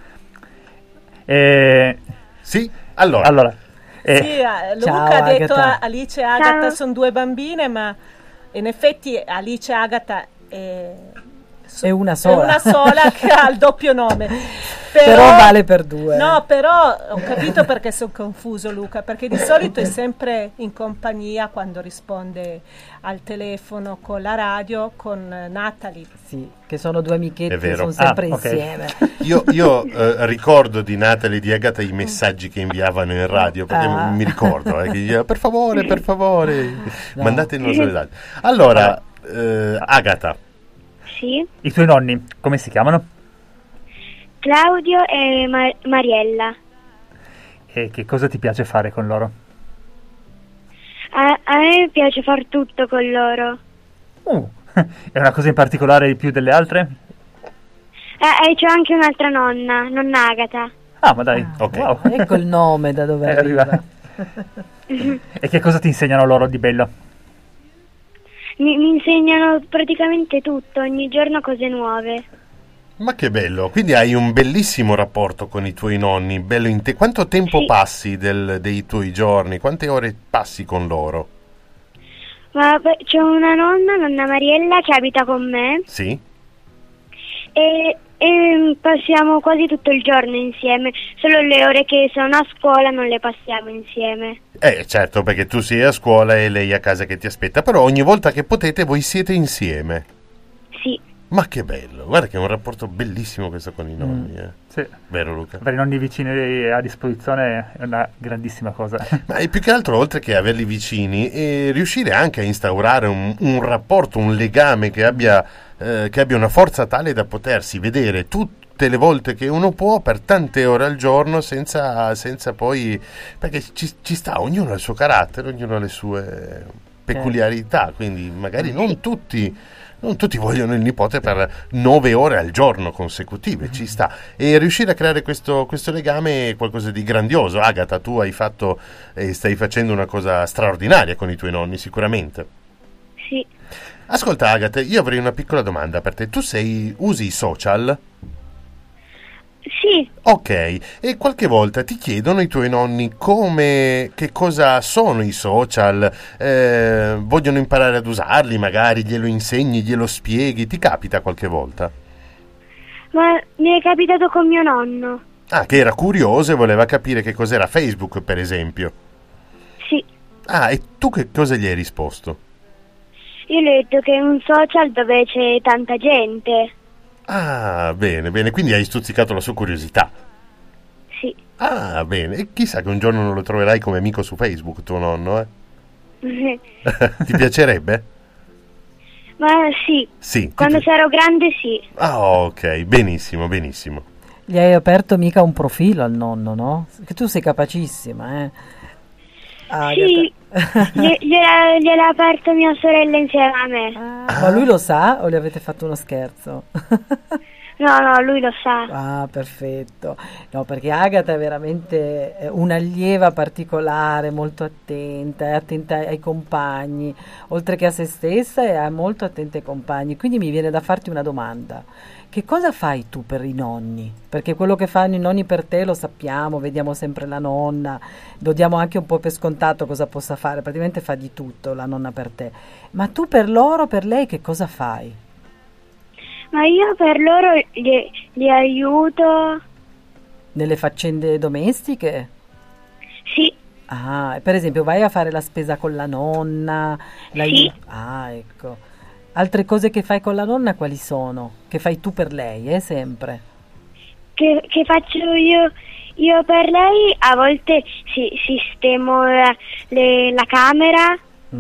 Sì, allora. Sì, Luca Ciao, ha detto Agata. Alice e Agata Ciao. sono due bambine, ma in effetti Alice e Agata È una sola. È una sola che ha il doppio nome. Però vale per due. No, però ho capito perché sono confuso Luca, perché di solito è sempre in compagnia quando risponde al telefono con la radio con Natalie. Sì, che sono due amichetti, È vero. sono sempre ok. insieme. Io ricordo di Natalie e di Agata i messaggi che inviavano in radio, perché mi ricordo che diceva, per favore, No. mandate il nostro messaggio. Allora, Agata, Sì. I tuoi nonni, come si chiamano? Claudio e Mariella. E che cosa ti piace fare con loro? A me piace far tutto con loro. È una cosa in particolare di più delle altre? C'ho anche un'altra nonna Agata. Ah, ma dai, ok. wow. Ecco il nome da dove arriva. E che cosa ti insegnano loro di bello? Mi insegnano praticamente tutto, ogni giorno cose nuove. ma che bello, quindi hai un bellissimo rapporto con i tuoi nonni, bello in te. Quanto tempo passi dei tuoi giorni? Quante ore passi con loro? Ma c'ho una nonna Mariella, che abita con me. Sì? E passiamo quasi tutto il giorno insieme, solo le ore che sono a scuola non le passiamo insieme. Certo, perché tu sei a scuola e lei a casa che ti aspetta, però ogni volta che potete voi siete insieme. Sì. Ma che bello, guarda che è un rapporto bellissimo questo con i nonni. Sì. Vero Luca? Avere i nonni vicini a disposizione è una grandissima cosa. Ma più che altro, oltre che averli vicini, riuscire anche a instaurare un rapporto, un legame che abbia una forza tale da potersi vedere tutte le volte che uno può per tante ore al giorno senza poi, perché ci sta, ognuno ha il suo carattere, ognuno ha le sue peculiarità, quindi magari non tutti non tutti vogliono il nipote per 9 ore al giorno consecutive, ci sta. E riuscire a creare questo legame è qualcosa di grandioso. Agata, tu hai fatto e stai facendo una cosa straordinaria con i tuoi nonni, sicuramente. Sì. Ascolta Agata, io avrei una piccola domanda per te. Tu usi i social? Sì. Ok, e qualche volta ti chiedono i tuoi nonni che cosa sono i social, vogliono imparare ad usarli, magari glielo insegni, glielo spieghi, ti capita qualche volta? Ma mi è capitato con mio nonno. Ah, che era curioso e voleva capire che cos'era Facebook, per esempio. Sì. Ah, e tu che cosa gli hai risposto? Io le ho detto che è un social dove c'è tanta gente. Ah, bene, quindi hai stuzzicato la sua curiosità. Sì. Ah, bene, e chissà che un giorno non lo troverai come amico su Facebook, tuo nonno, Ti piacerebbe? Ma sì. Sì. Quando sarò grande sì. Ah, ok, benissimo. Gli hai aperto mica un profilo al nonno, no? Che tu sei capacissima, Sì, gliel'ha aperto mia sorella insieme a me. Ma lui lo sa o gli avete fatto uno scherzo? No, lui lo sa. Ah, perfetto. No, perché Agata è veramente un'allieva particolare, molto attenta, è attenta ai compagni, oltre che a se stessa è molto attenta ai compagni. Quindi mi viene da farti una domanda. Che cosa fai tu per i nonni? Perché quello che fanno i nonni per te lo sappiamo, vediamo sempre la nonna, lo diamo anche un po' per scontato cosa possa fare, praticamente fa di tutto la nonna per te. Ma tu per loro, per lei, che cosa fai? Ma io per loro li aiuto. Nelle faccende domestiche? Sì. Ah, per esempio vai a fare la spesa con la nonna? Sì. Ah, ecco. Altre cose che fai con la nonna quali sono? Che fai tu per lei, sempre? Che faccio io per lei? A volte sistemo la camera.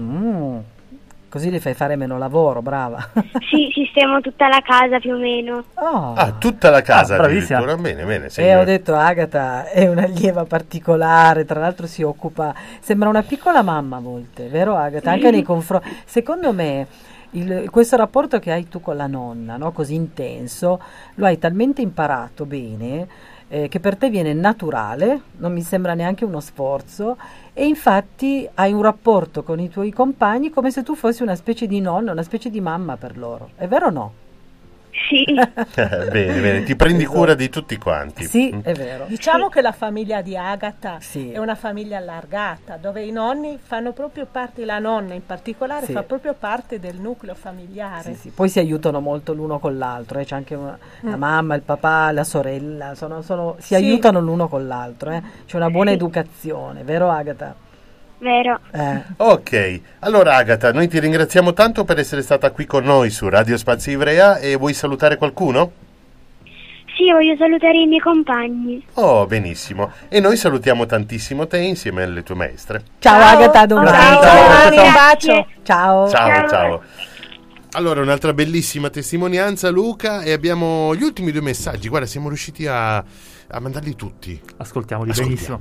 Così le fai fare meno lavoro, brava. Sì, sistemo tutta la casa più o meno. Oh. Ah, tutta la casa bravissima. addirittura, bene. Ho detto Agata è un'allieva particolare, tra l'altro si occupa, sembra una piccola mamma a volte, vero Agata? Anche nei confronti, secondo me questo rapporto che hai tu con la nonna, no? Così intenso, lo hai talmente imparato bene che per te viene naturale, non mi sembra neanche uno sforzo, e infatti hai un rapporto con i tuoi compagni come se tu fossi una specie di nonna, una specie di mamma per loro, è vero o no? Sì. Bene, ti prendi cura di tutti quanti. Sì, è vero. Diciamo che la famiglia di Agata è una famiglia allargata, dove i nonni fanno proprio parte, la nonna in particolare fa proprio parte del nucleo familiare. Sì. Poi si aiutano molto l'uno con l'altro, c'è anche la mamma, il papà, la sorella, si aiutano l'uno con l'altro, c'è una buona educazione, vero Agata? Vero. Ok, allora Agata, noi ti ringraziamo tanto per essere stata qui con noi su Radio Spazio Ivrea, e vuoi salutare qualcuno? Sì, voglio salutare i miei compagni. Oh, benissimo, e noi salutiamo tantissimo te insieme alle tue maestre. Ciao Agata, a domani. Un bacio. Ciao. Allora, un'altra bellissima testimonianza, Luca, e abbiamo gli ultimi 2 messaggi. Guarda, siamo riusciti a mandarli tutti. Ascoltiamoli benissimo.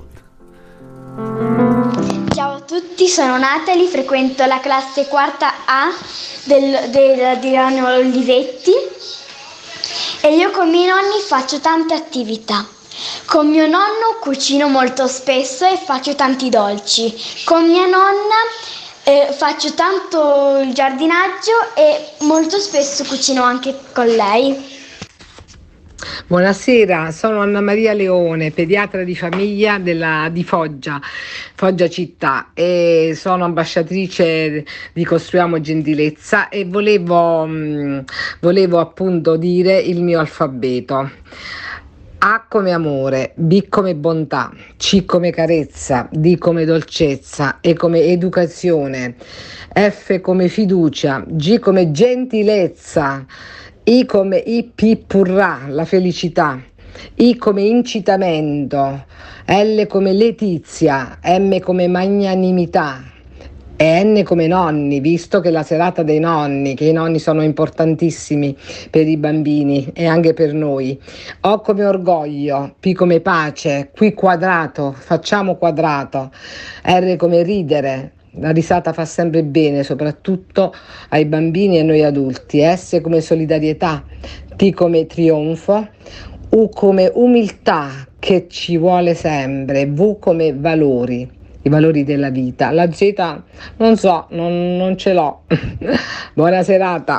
Ciao a tutti, sono Natalie, frequento la classe quarta A di Rano Olivetti e io con i miei nonni faccio tante attività. Con mio nonno cucino molto spesso e faccio tanti dolci. Con mia nonna faccio tanto il giardinaggio e molto spesso cucino anche con lei. Buonasera, sono Anna Maria Leone, pediatra di famiglia di Foggia città, e sono ambasciatrice di Costruiamo Gentilezza e volevo appunto dire il mio alfabeto. A come amore, B come bontà, C come carezza, D come dolcezza, E come educazione, F come fiducia, G come gentilezza, I come Ippurrà, la felicità, I come incitamento, L come letizia, M come magnanimità e N come nonni, visto che la serata dei nonni, che i nonni sono importantissimi per i bambini e anche per noi. O come orgoglio, P come pace, Q quadrato, facciamo quadrato, R come ridere, La risata fa sempre bene, soprattutto ai bambini e a noi adulti. S come solidarietà, T come trionfo, U come umiltà che ci vuole sempre, V come valori, i valori della vita. La Z non so, non ce l'ho. Buona serata.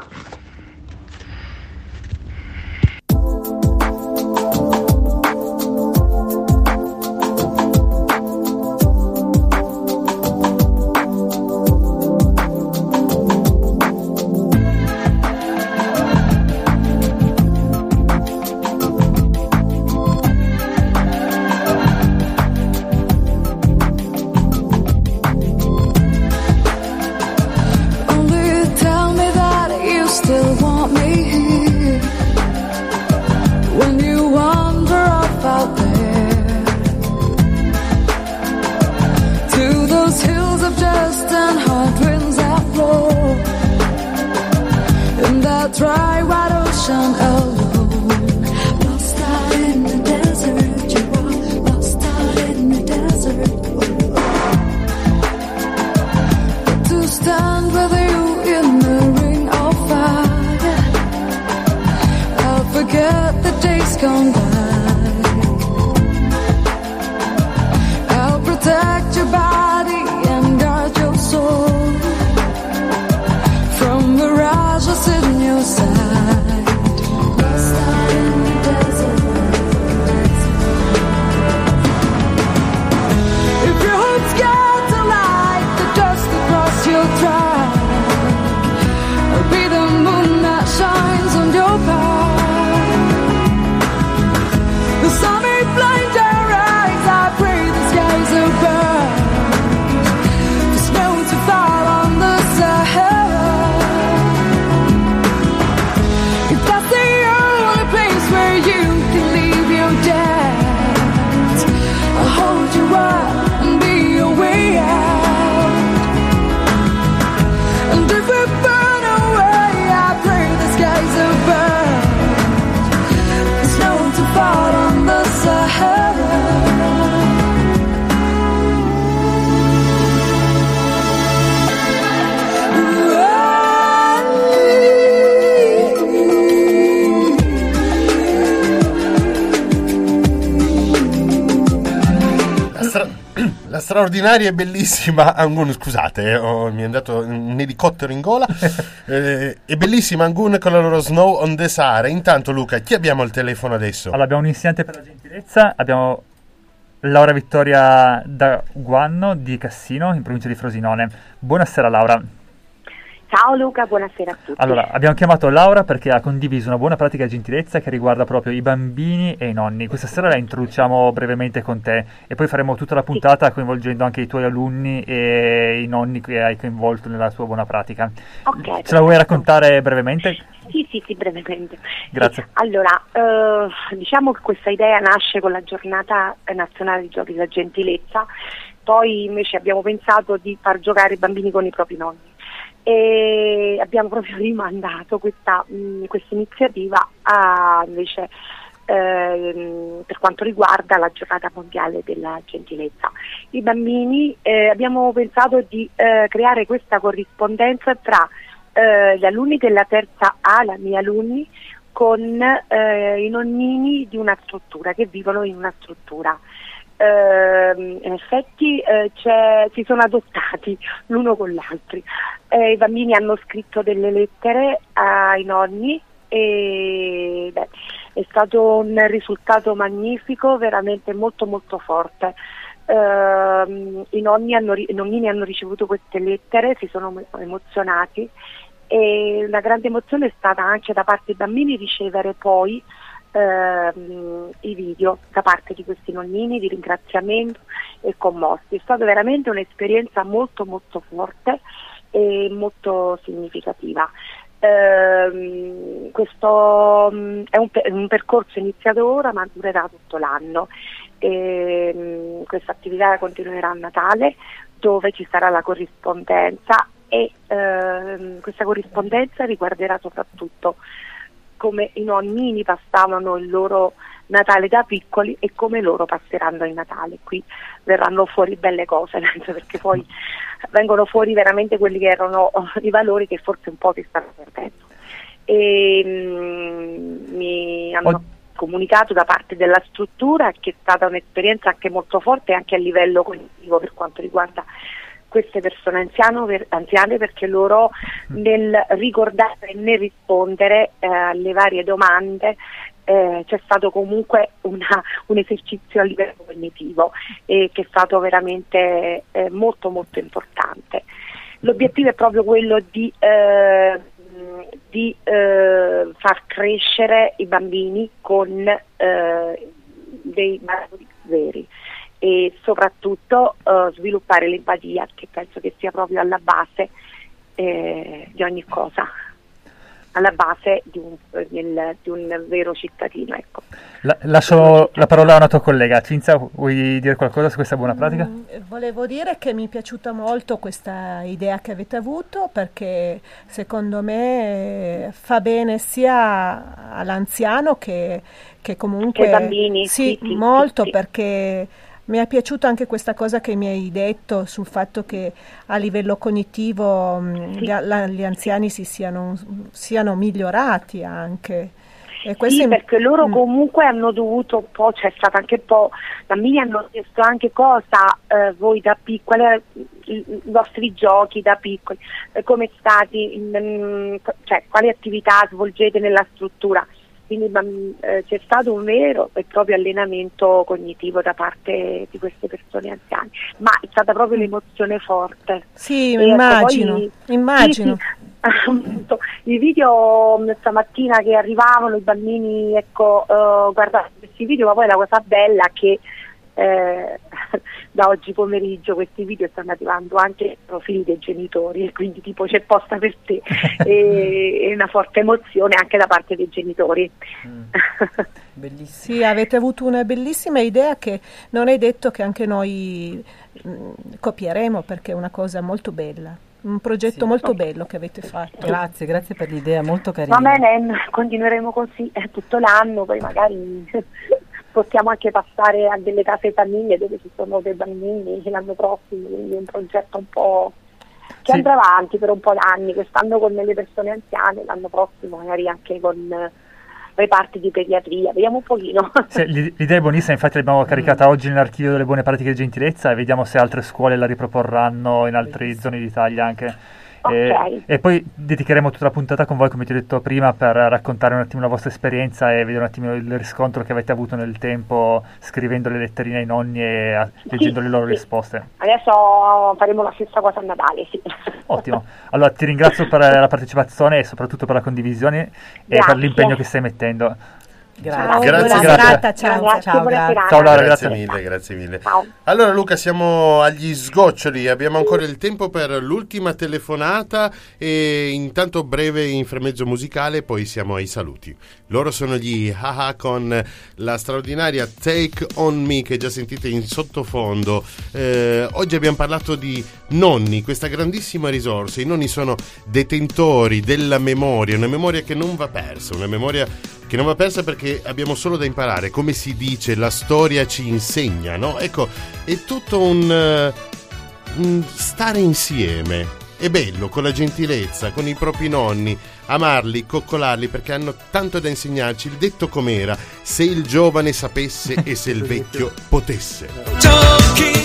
Dry white ocean alone, lost out in the desert. You are lost out in the desert. To stand with you in the ring of fire, I'll forget the days gone by. I'll protect your body and guard your soul from mirages in your side. Lost out in the desert. If your hopes get to light the dust across your track, I'll be the moon that shines on your path. The sun may blind your eyes, I pray the skies are burned. The snow to fall on the Sahara. And be your way out. And if we burn away, I pray the skies are burned. There's no one to fall on the Sahara. La straordinaria e bellissima Angun, scusate, mi è andato un elicottero in gola. È bellissima Angun con la loro Snow on the Sahara. Intanto, Luca, chi abbiamo al telefono adesso? Allora, abbiamo un insegnante per la gentilezza, abbiamo Laura Vittoria da Guanno di Cassino, in provincia di Frosinone. Buonasera Laura. Ciao Luca, buonasera a tutti. Allora, abbiamo chiamato Laura perché ha condiviso una buona pratica di gentilezza che riguarda proprio i bambini e i nonni. Questa sera la introduciamo brevemente con te e poi faremo tutta la puntata coinvolgendo anche i tuoi alunni e i nonni che hai coinvolto nella tua buona pratica. Ok. Ce la vuoi raccontare brevemente? Sì, brevemente. Grazie. Sì. Allora, diciamo che questa idea nasce con la giornata nazionale di giochi della gentilezza, poi invece abbiamo pensato di far giocare i bambini con i propri nonni. E abbiamo proprio rimandato questa iniziativa invece per quanto riguarda la giornata mondiale della gentilezza. I bambini abbiamo pensato di creare questa corrispondenza tra gli alunni della terza A, la miei alunni, con i nonnini di una struttura, che vivono in una struttura. In effetti si sono adottati l'uno con l'altro. I bambini hanno scritto delle lettere ai nonni e è stato un risultato magnifico, veramente molto molto forte. I nonnini hanno ricevuto queste lettere, si sono emozionati e una grande emozione è stata anche da parte dei bambini ricevere poi i video da parte di questi nonnini di ringraziamento e commossi. È stata veramente un'esperienza molto molto forte e molto significativa. Questo è un percorso iniziato ora ma durerà tutto l'anno. Questa attività continuerà a Natale, dove ci sarà la corrispondenza e questa corrispondenza riguarderà soprattutto come i nonnini passavano il loro Natale da piccoli e come loro passeranno il Natale. Qui verranno fuori belle cose, penso, perché poi vengono fuori veramente quelli che erano i valori che forse un po' si stanno perdendo. E mi hanno comunicato da parte della struttura che è stata un'esperienza anche molto forte anche a livello cognitivo per quanto riguarda queste persone anziane, perché loro nel ricordare e nel rispondere alle varie domande c'è stato comunque un esercizio a livello cognitivo che è stato veramente molto molto importante. L'obiettivo è proprio quello di far crescere i bambini con dei valori veri e soprattutto sviluppare l'empatia, che penso che sia proprio alla base di ogni cosa, alla base di un vero cittadino. Ecco. Lascio la parola a una tua collega. Cinzia, vuoi dire qualcosa su questa buona pratica? Volevo dire che mi è piaciuta molto questa idea che avete avuto, perché secondo me fa bene sia all'anziano che comunque ai bambini. Sì, molto, perché mi è piaciuta anche questa cosa che mi hai detto sul fatto che a livello cognitivo gli anziani siano migliorati anche. E sì, perché loro comunque hanno dovuto un po', c'è stato anche un po', i bambini hanno chiesto anche cosa voi da piccoli, i vostri giochi da piccoli, come stati, cioè quali attività svolgete nella struttura. Quindi c'è stato un vero e proprio allenamento cognitivo da parte di queste persone anziane, ma è stata proprio l'emozione forte. Sì, immagino. Sì. I video stamattina che arrivavano, i bambini, guardate questi video, ma poi la cosa bella è che da oggi pomeriggio questi video stanno arrivando anche ai profili dei genitori e quindi tipo c'è posta per te e una forte emozione anche da parte dei genitori. Bellissimo. Sì, avete avuto una bellissima idea che non è detto che anche noi copieremo, perché è una cosa molto bella, un progetto molto bello che avete fatto. Grazie per l'idea, molto carina. Va bene, continueremo così tutto l'anno, poi magari possiamo anche passare a delle case famiglie dove ci sono dei bambini l'anno prossimo, quindi un progetto un po' che andrà avanti per un po' d'anni, quest'anno con le persone anziane, l'anno prossimo magari anche con reparti di pediatria, vediamo un pochino. Sì, l'idea è buonissima, infatti l'abbiamo caricata oggi nell'archivio delle buone pratiche di gentilezza e vediamo se altre scuole la riproporranno in altre zone d'Italia anche. Okay. E poi dedicheremo tutta la puntata con voi, come ti ho detto prima, per raccontare un attimo la vostra esperienza e vedere un attimo il riscontro che avete avuto nel tempo scrivendo le letterine ai nonni e leggendo le loro risposte. Adesso faremo la stessa cosa a Natale, sì. Ottimo, allora ti ringrazio per la partecipazione e soprattutto per la condivisione e per l'impegno che stai mettendo. Grazie. Buona serata, ciao. Grazie mille. Ciao. Allora Luca, siamo agli sgoccioli, abbiamo ancora il tempo per l'ultima telefonata e intanto breve intermezzo musicale, poi siamo ai saluti. Loro sono gli Haha con la straordinaria Take On Me che già sentite in sottofondo. Oggi abbiamo parlato di nonni, questa grandissima risorsa. I nonni sono detentori della memoria, una memoria che non va persa, perché abbiamo solo da imparare, come si dice, la storia ci insegna, no? Ecco, è tutto un stare insieme, è bello, con la gentilezza, con i propri nonni, amarli, coccolarli, perché hanno tanto da insegnarci. Il detto com'era: se il giovane sapesse e se il vecchio potesse.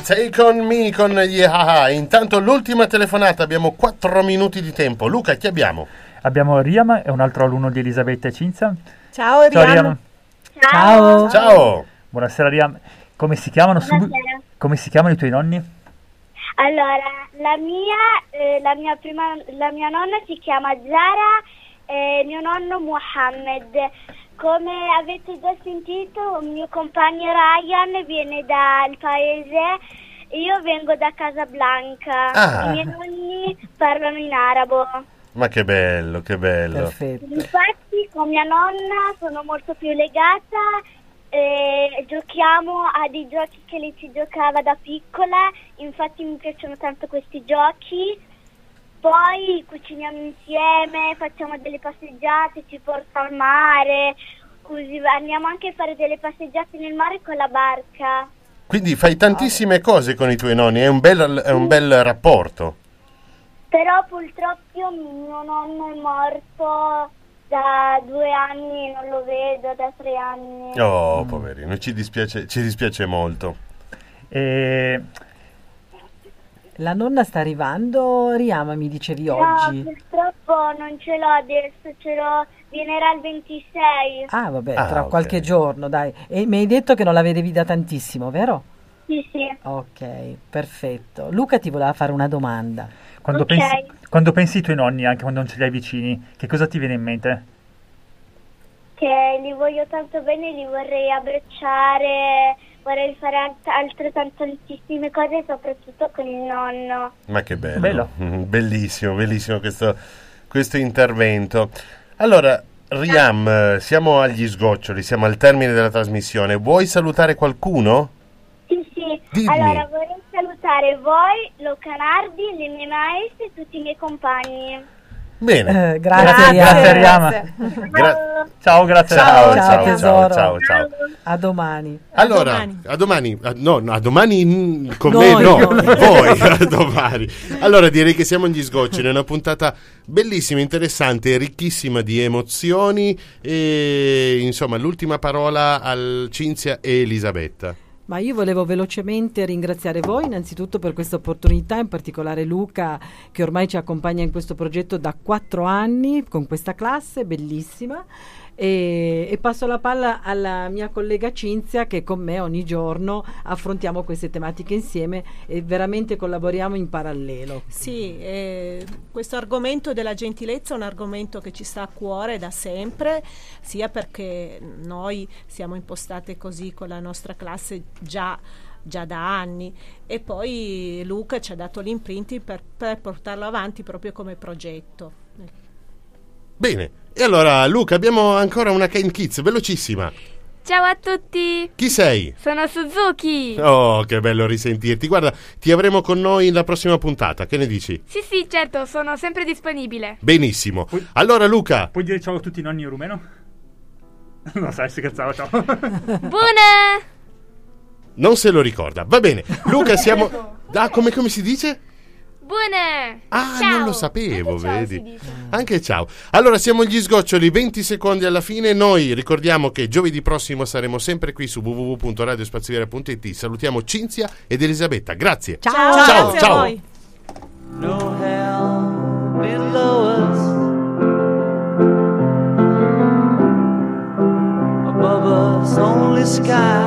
Take On Me con gli AHA. Intanto l'ultima telefonata, abbiamo 4 minuti di tempo. Luca, chi abbiamo? Abbiamo Riam, è un altro alunno di Elisabetta e Cinzia. Ciao Riam. Ciao. Ciao. Buonasera Riam. Come si chiamano? Come si chiamano i tuoi nonni? Allora, la mia nonna si chiama Zara e mio nonno Mohammed. Come avete già sentito, il mio compagno Ryan viene dal paese, io vengo da Casablanca. I miei nonni parlano in arabo. Ma che bello, che bello. Perfetto. Infatti con mia nonna sono molto più legata. Giochiamo a dei giochi che lei ci giocava da piccola, infatti mi piacciono tanto questi giochi. Poi cuciniamo insieme, facciamo delle passeggiate, ci porta al mare, così andiamo anche a fare delle passeggiate nel mare con la barca. Quindi fai tantissime cose con i tuoi nonni, è un bel rapporto. Però purtroppo mio nonno è morto da 2 anni, non lo vedo da 3 anni. Oh, poverino, ci dispiace molto. La nonna sta arrivando, Riama, mi dicevi oggi? No, purtroppo non ce l'ho adesso, vienerà il 26. Ah, vabbè, tra qualche giorno, dai. E mi hai detto che non la vedevi da tantissimo, vero? Sì. Ok, perfetto. Luca ti voleva fare una domanda. Quando pensi ai tuoi nonni, anche quando non ce li hai vicini, che cosa ti viene in mente? Che li voglio tanto bene, li vorrei abbracciare, vorrei fare tantissime cose, soprattutto con il nonno. Ma che bello. Bellissimo questo intervento. Allora, Riam, siamo agli sgoccioli, siamo al termine della trasmissione. Vuoi salutare qualcuno? Sì. Dimmi. Allora, vorrei salutare voi, Luca Nardi, le mie maestre e tutti i miei compagni. Bene. Grazie Riam. Ciao, grazie. Ciao tesoro. Ciao. A domani. Allora, a domani con me no, voi a domani. Allora direi che siamo agli sgoccioli, è una puntata bellissima, interessante, ricchissima di emozioni e insomma l'ultima parola al Cinzia e Elisabetta. Ma io volevo velocemente ringraziare voi innanzitutto per questa opportunità, in particolare Luca che ormai ci accompagna in questo progetto da 4 anni con questa classe bellissima e passo la palla alla mia collega Cinzia che con me ogni giorno affrontiamo queste tematiche insieme e veramente collaboriamo in parallelo. Sì, questo argomento della gentilezza è un argomento che ci sta a cuore da sempre, sia perché noi siamo impostate così con la nostra classe già da anni e poi Luca ci ha dato l'imprinting per portarlo avanti proprio come progetto. Bene, e allora Luca abbiamo ancora una Kind Kids velocissima. Ciao a tutti! Chi sei? Sono Suzuki! Oh, che bello risentirti. Guarda, ti avremo con noi la prossima puntata, che ne dici? Sì, certo, sono sempre disponibile. Benissimo. Allora Luca... Puoi dire ciao a tutti i nonni in rumeno? Non sai, si scherzava, ciao. Buona! Non se lo ricorda. Va bene. Luca, siamo... come si dice? Buone! Ah, ciao. non lo sapevo, anche vedi? Anche ciao. Allora, siamo agli sgoccioli, 20 secondi alla fine. Noi ricordiamo che giovedì prossimo saremo sempre qui su www.radiospazioviera.it. Salutiamo Cinzia ed Elisabetta. Grazie. Ciao. Grazie a voi. No hell below us, above us only sky.